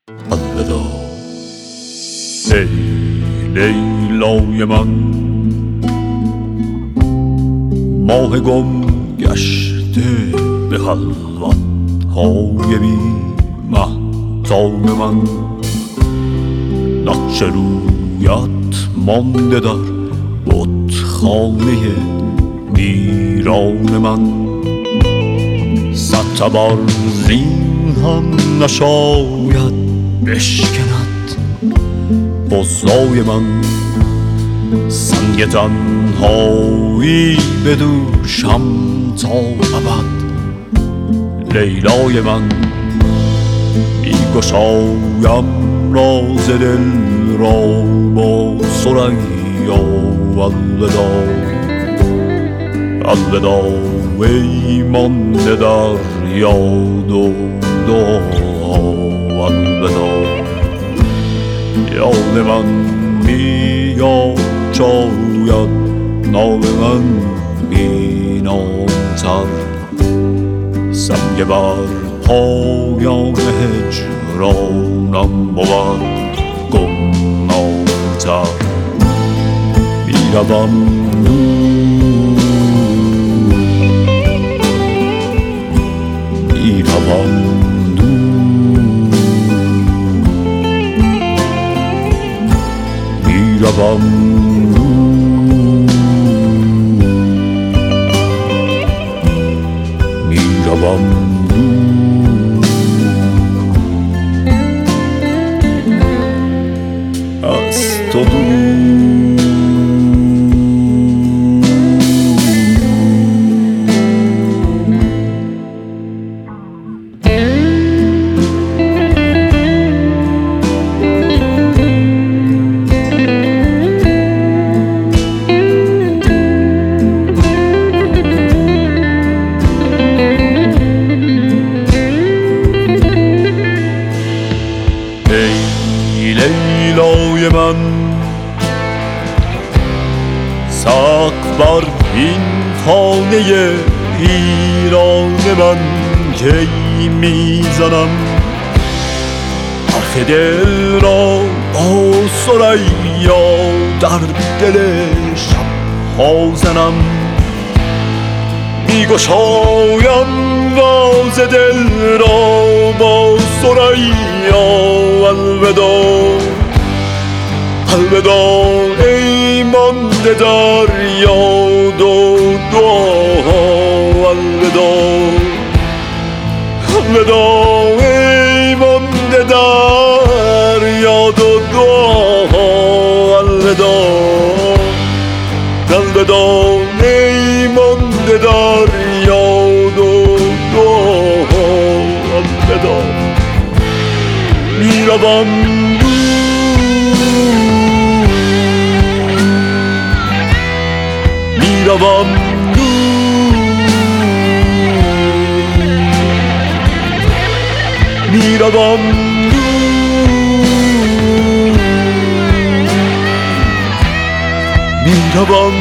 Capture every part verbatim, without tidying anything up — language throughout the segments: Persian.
الوداع ای لیلای من، ماه گم گشته به خلوت های بی مهتاب من. نقش رویت مانده در بتخانه ویران من. صد تبر زین هم نشاید بشکند بزای من. سنگ تنهایی بدوشم تا ابد لیلای من. میگشایم راز دل را با ثریا. الوداع الوداع ای مانده در یاد و دعا. الوداع یاد من میاد شاید نام من بیناتر. سنگ بر پایان هجرانم بود گمنام‌تر. میروم میروم میروم میروم از تو دور. لیلای من، سقف بر این خانه ایران من کی میزنم. حرف دل را با ثریا در دل شب‌ها زنم. میگشایم راز دل را با ثریا. الوداع الوداع ای مانده در یاد و دعا. الوداع الوداع ای مانده در یاد و دعا. الوداع الوداع ای مانده در یاد و دعا. الوداع میروم میروم میروم میروم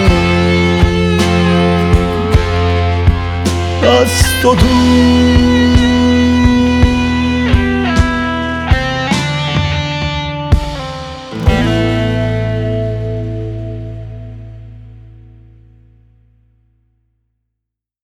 از تو دور.